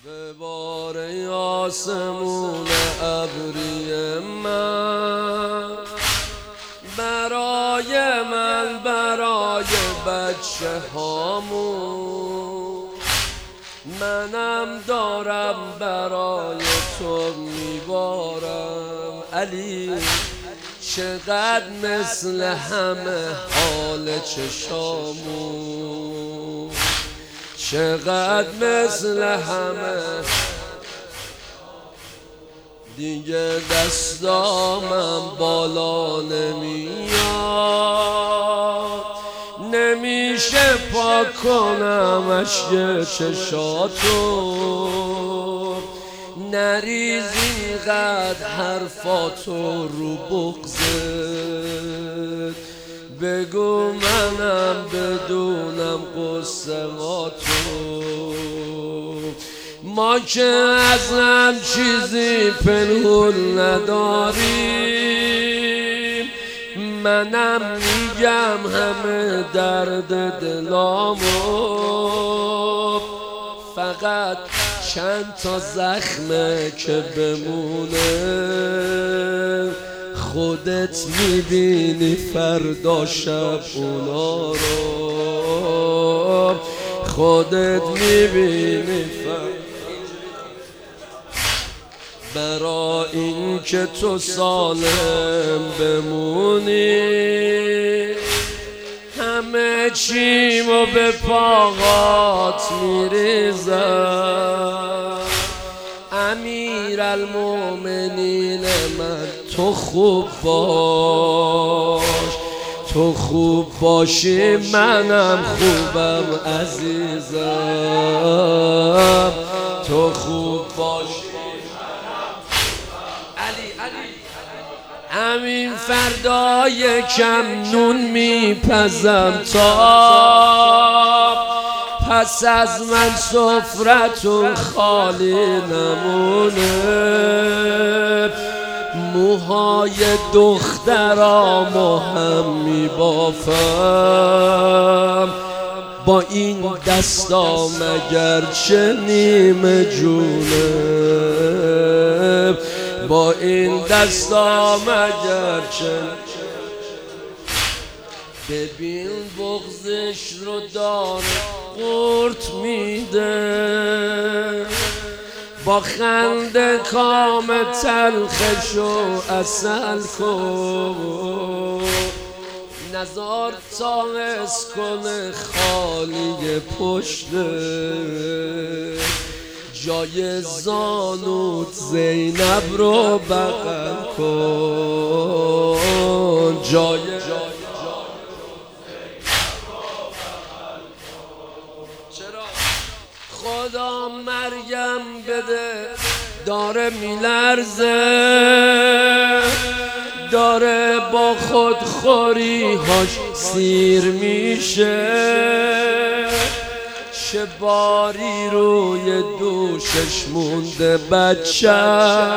به بار آسمون ابری من، برای بچه هامون، منم دارم برای تو میبارم. علی چقدر مثل همه حال چشامون، چقدر مثل همه. دیگه دستامم بالا نمیاد، نمیشه پاک کنم اشک چشاتو، نریز اینقدر حرفاتو رو بغضت، بگو منم بدونم قصه هاتو. ما که از هم چیزی پنهون نداریم، منم میگم همه درد دلامو، فقط چند تا زخمه که بمونه خودت میبینی فردا شب اونا رو، خودت میبینی فردا. برای این که تو سالم بمونی، همه چیمو به پاهات میریزم. امیرالمومنین من تو خوب باش، تو خوب باشی منم خوبم عزیزم، تو خوب باشی. همین فردا یکم نون میپزم تا پس از من سفرتون خالی نمونه. موهای دخترامو هم میبافم با این دستام اگرچه نیمه جونه، با این دستام اگرچه. ببین بغضش رو داره قورت میده، با خنده کام تلخشو اصل کن، نزار تا حس کنه خالی پشته، جای زانوت زینب رو بغل کن، جای چرا خدا مریم بده داره میلرزه، داره با خودخوری هاش سیر میشه، چه باری روی دوشش مونده بچم.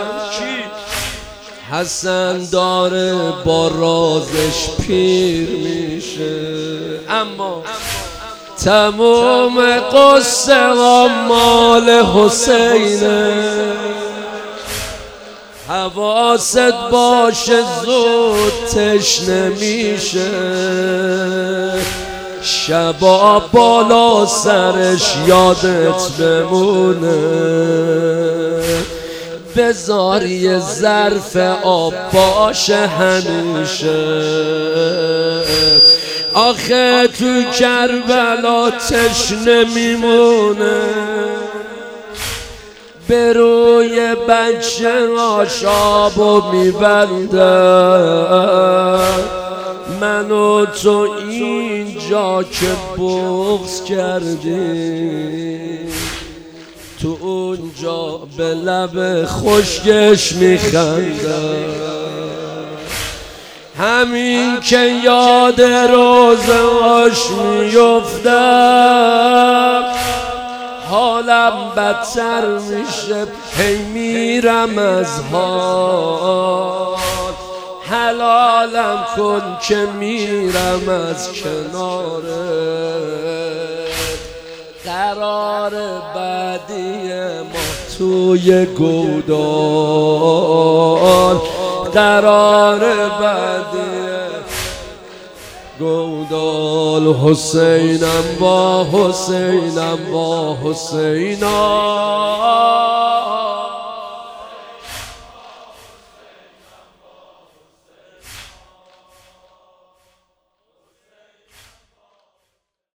حسن داره با رازش پیر میشه، اما تموم قصه و مال حسینه. حواست باشه زود تشنه میشه، شبا بالا سرش یادت بمونه، بذار یه ظرف آب باشه همیشه. آخه تو کربلا تشنه میمونه، به روی بچه آشابو میبندن، من و تو اینجا که بغض کردیم، تو اونجا به لب خشکش میخندم. همین که یاد روزهاش میفتم حالم بدتر میشه، هی میرم از حال، حلالم کن که میرم از کناره. قرار بعدی ما توی گودال، قرار بعدی گودال. حسینم با حسینم با حسینا